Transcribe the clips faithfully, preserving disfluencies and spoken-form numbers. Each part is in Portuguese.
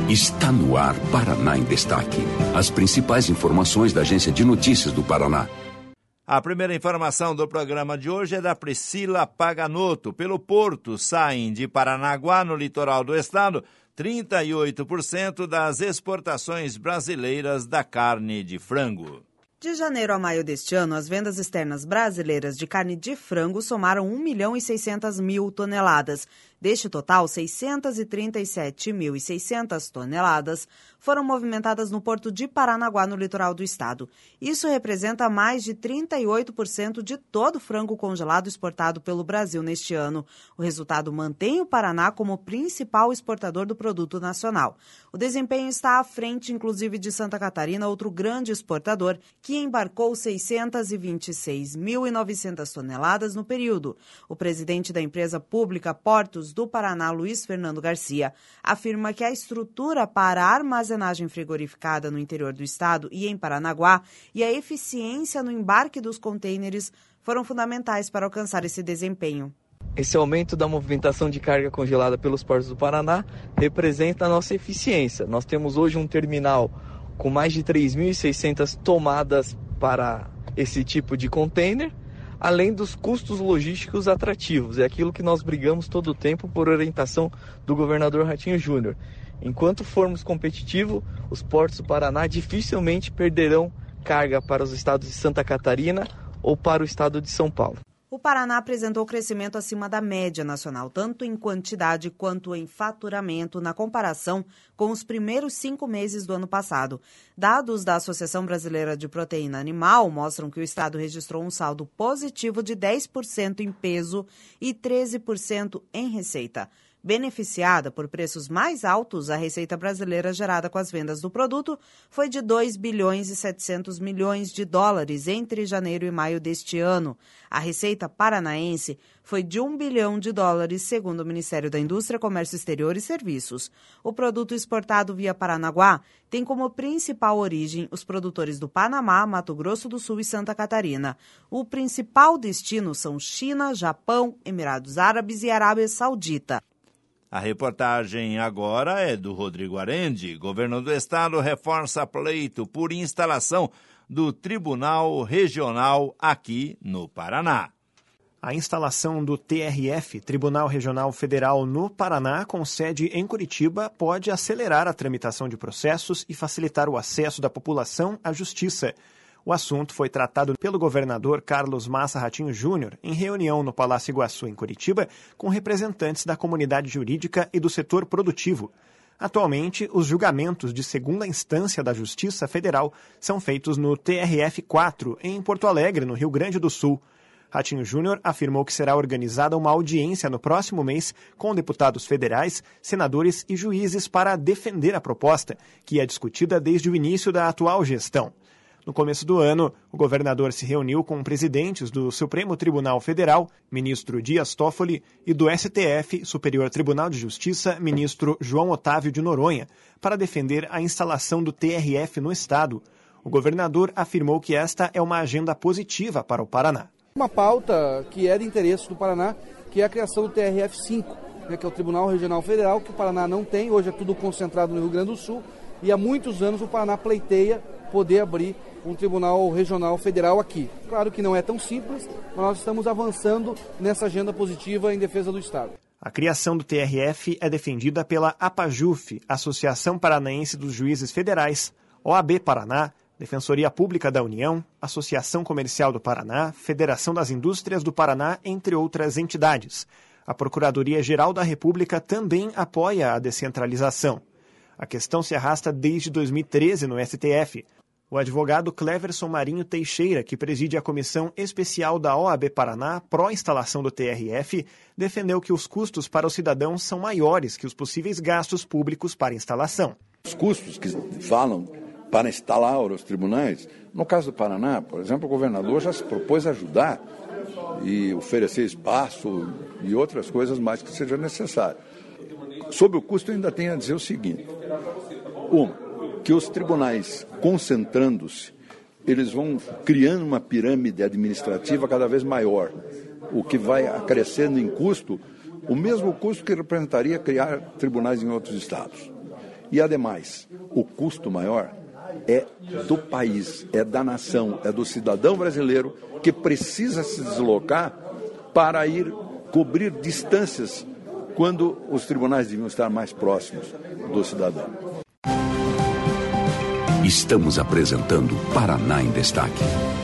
Está no ar Paraná em Destaque. As principais informações da Agência de Notícias do Paraná. A primeira informação do programa de hoje é da Priscila Paganotto. Pelo porto saem de Paranaguá, no litoral do estado, trinta e oito por cento das exportações brasileiras da carne de frango. De janeiro a maio deste ano, as vendas externas brasileiras de carne de frango somaram um milhão e seiscentas mil toneladas. Deste total, seiscentos e trinta e sete mil e seiscentas toneladas foram movimentadas no porto de Paranaguá, no litoral do estado. Isso representa mais de trinta e oito por cento de todo o frango congelado exportado pelo Brasil neste ano. O resultado mantém o Paraná como principal exportador do produto nacional. O desempenho está à frente, inclusive, de Santa Catarina, outro grande exportador, que embarcou seiscentos e vinte e seis mil e novecentas toneladas no período. O presidente da empresa pública Portos do Paraná, Luiz Fernando Garcia, afirma que a estrutura para a armazenagem frigorificada no interior do estado e em Paranaguá e a eficiência no embarque dos contêineres foram fundamentais para alcançar esse desempenho. Esse aumento da movimentação de carga congelada pelos portos do Paraná representa a nossa eficiência. Nós temos hoje um terminal com mais de três mil e seiscentas tomadas para esse tipo de container, além dos custos logísticos atrativos. É aquilo que nós brigamos todo o tempo por orientação do governador Ratinho Júnior. Enquanto formos competitivos, os portos do Paraná dificilmente perderão carga para os estados de Santa Catarina ou para o estado de São Paulo. O Paraná apresentou crescimento acima da média nacional, tanto em quantidade quanto em faturamento, na comparação com os primeiros cinco meses do ano passado. Dados da Associação Brasileira de Proteína Animal mostram que o estado registrou um saldo positivo de dez por cento em peso e treze por cento em receita. Beneficiada por preços mais altos, a receita brasileira gerada com as vendas do produto foi de dois bilhões e setecentos milhões de dólares entre janeiro e maio deste ano. A receita paranaense foi de um bilhão de dólares, segundo o Ministério da Indústria, Comércio Exterior e Serviços. O produto exportado via Paranaguá tem como principal origem os produtores do Panamá, Mato Grosso do Sul e Santa Catarina. O principal destino são China, Japão, Emirados Árabes e Arábia Saudita. A reportagem agora é do Rodrigo Arendi. Governo do estado reforça pleito por instalação do Tribunal Regional aqui no Paraná. A instalação do T R F, Tribunal Regional Federal no Paraná, com sede em Curitiba, pode acelerar a tramitação de processos e facilitar o acesso da população à justiça. O assunto foi tratado pelo governador Carlos Massa Ratinho Júnior em reunião no Palácio Iguaçu, em Curitiba, com representantes da comunidade jurídica e do setor produtivo. Atualmente, os julgamentos de segunda instância da Justiça Federal são feitos no T R F quatro, em Porto Alegre, no Rio Grande do Sul. Ratinho Júnior afirmou que será organizada uma audiência no próximo mês com deputados federais, senadores e juízes para defender a proposta, que é discutida desde o início da atual gestão. No começo do ano, o governador se reuniu com presidentes do Supremo Tribunal Federal, ministro Dias Toffoli, e do S T F, Superior Tribunal de Justiça, ministro João Otávio de Noronha, para defender a instalação do T R F no estado. O governador afirmou que esta é uma agenda positiva para o Paraná. Uma pauta que é de interesse do Paraná, que é a criação do T R F cinco, né, que é o Tribunal Regional Federal, que o Paraná não tem, hoje é tudo concentrado no Rio Grande do Sul, e há muitos anos o Paraná pleiteia poder abrir um Tribunal Regional Federal aqui. Claro que não é tão simples, mas nós estamos avançando nessa agenda positiva em defesa do Estado. A criação do T R F é defendida pela APAJUF, Associação Paranaense dos Juízes Federais, O A B Paraná, Defensoria Pública da União, Associação Comercial do Paraná, Federação das Indústrias do Paraná, entre outras entidades. A Procuradoria-Geral da República também apoia a descentralização. A questão se arrasta desde dois mil e treze no S T F. O advogado Cleverson Marinho Teixeira, que preside a Comissão Especial da O A B Paraná pró-instalação do T R F, defendeu que os custos para os cidadãos são maiores que os possíveis gastos públicos para instalação. Os custos que falam para instalar os tribunais, no caso do Paraná, por exemplo, o governador já se propôs ajudar e oferecer espaço e outras coisas mais que sejam necessárias. Sobre o custo, eu ainda tenho a dizer o seguinte. Uma, que os tribunais, concentrando-se, eles vão criando uma pirâmide administrativa cada vez maior, o que vai acrescendo em custo, o mesmo custo que representaria criar tribunais em outros estados. E, ademais, o custo maior é do país, é da nação, é do cidadão brasileiro que precisa se deslocar para ir cobrir distâncias quando os tribunais deviam estar mais próximos do cidadão. Estamos apresentando Paraná em Destaque.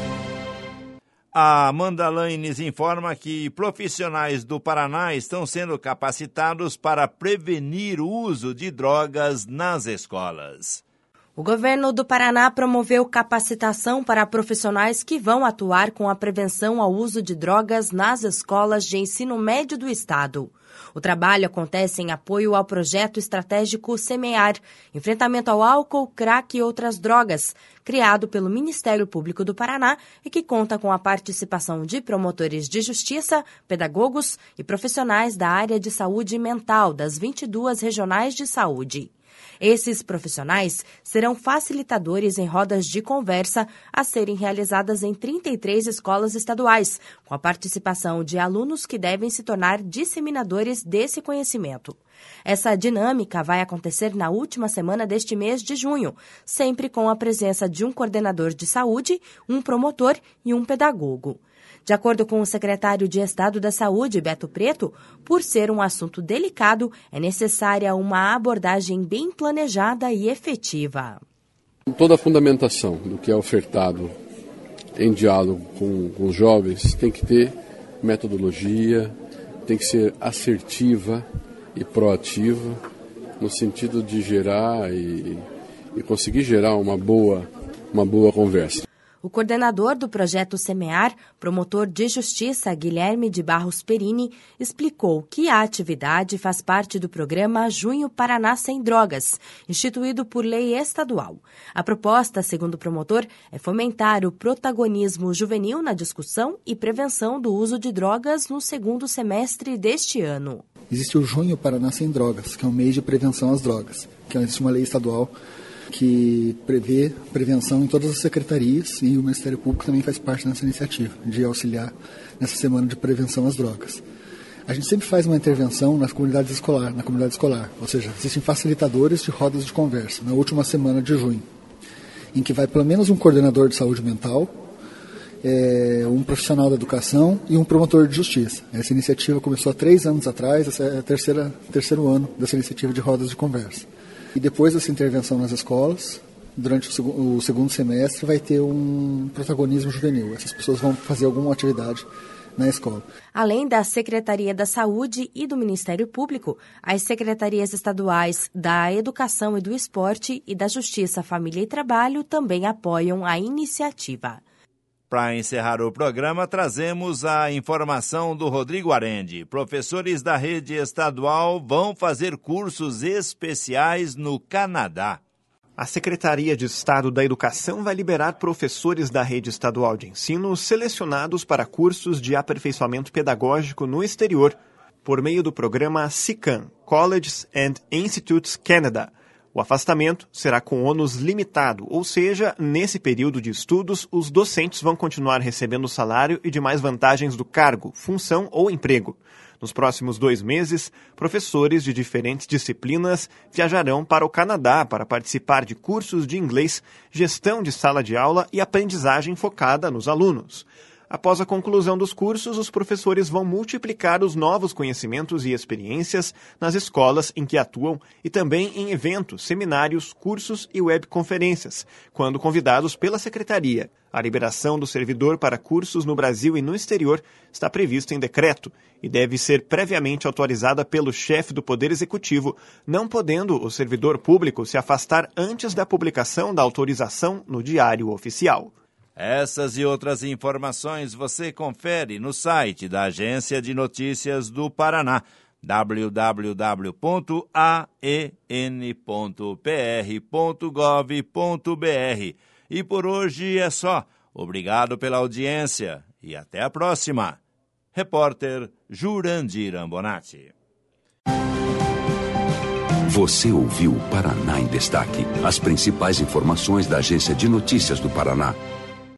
A Amanda Laines informa que profissionais do Paraná estão sendo capacitados para prevenir o uso de drogas nas escolas. O governo do Paraná promoveu capacitação para profissionais que vão atuar com a prevenção ao uso de drogas nas escolas de ensino médio do estado. O trabalho acontece em apoio ao projeto estratégico SEMEAR, Enfrentamento ao Álcool, Crack e Outras Drogas, criado pelo Ministério Público do Paraná e que conta com a participação de promotores de justiça, pedagogos e profissionais da área de saúde mental das vinte e duas regionais de saúde. Esses profissionais serão facilitadores em rodas de conversa a serem realizadas em trinta e três escolas estaduais, com a participação de alunos que devem se tornar disseminadores desse conhecimento. Essa dinâmica vai acontecer na última semana deste mês de junho, sempre com a presença de um coordenador de saúde, um promotor e um pedagogo. De acordo com o secretário de Estado da Saúde, Beto Preto, por ser um assunto delicado, é necessária uma abordagem bem planejada e efetiva. Toda a fundamentação do que é ofertado em diálogo com, com os jovens tem que ter metodologia, tem que ser assertiva e proativa, no sentido de gerar e, e conseguir gerar uma boa, uma boa conversa. O coordenador do projeto SEMEAR, promotor de justiça Guilherme de Barros Perini, explicou que a atividade faz parte do programa Junho Paraná Sem Drogas, instituído por lei estadual. A proposta, segundo o promotor, é fomentar o protagonismo juvenil na discussão e prevenção do uso de drogas no segundo semestre deste ano. Existe o Junho Paraná Sem Drogas, que é um mês de prevenção às drogas, que existe uma lei estadual que prevê prevenção em todas as secretarias, e o Ministério Público também faz parte dessa iniciativa, de auxiliar nessa semana de prevenção às drogas. A gente sempre faz uma intervenção nas comunidades escolar, na comunidade escolar, ou seja, existem facilitadores de rodas de conversa, na última semana de junho, em que vai pelo menos um coordenador de saúde mental, é, um profissional da educação e um promotor de justiça. Essa iniciativa começou há três anos atrás, esse é o terceira, terceiro ano dessa iniciativa de rodas de conversa. E depois dessa intervenção nas escolas, durante o, seg- o segundo semestre, vai ter um protagonismo juvenil. Essas pessoas vão fazer alguma atividade na escola. Além da Secretaria da Saúde e do Ministério Público, as secretarias estaduais da Educação e do Esporte e da Justiça, Família e Trabalho também apoiam a iniciativa. Para encerrar o programa, trazemos a informação do Rodrigo Arendi. Professores da rede estadual vão fazer cursos especiais no Canadá. A Secretaria de Estado da Educação vai liberar professores da rede estadual de ensino selecionados para cursos de aperfeiçoamento pedagógico no exterior, por meio do programa SICAN, Colleges and Institutes Canada. O afastamento será com ônus limitado, ou seja, nesse período de estudos, os docentes vão continuar recebendo salário e demais vantagens do cargo, função ou emprego. Nos próximos dois meses, professores de diferentes disciplinas viajarão para o Canadá para participar de cursos de inglês, gestão de sala de aula e aprendizagem focada nos alunos. Após a conclusão dos cursos, os professores vão multiplicar os novos conhecimentos e experiências nas escolas em que atuam e também em eventos, seminários, cursos e webconferências, quando convidados pela Secretaria. A liberação do servidor para cursos no Brasil e no exterior está prevista em decreto e deve ser previamente autorizada pelo chefe do Poder Executivo, não podendo o servidor público se afastar antes da publicação da autorização no Diário Oficial. Essas e outras informações você confere no site da Agência de Notícias do Paraná, w w w ponto a e n ponto p r ponto gov ponto b r. E por hoje é só. Obrigado pela audiência e até a próxima. Repórter Jurandir Ambonati. Você ouviu Paraná em Destaque, as principais informações da Agência de Notícias do Paraná.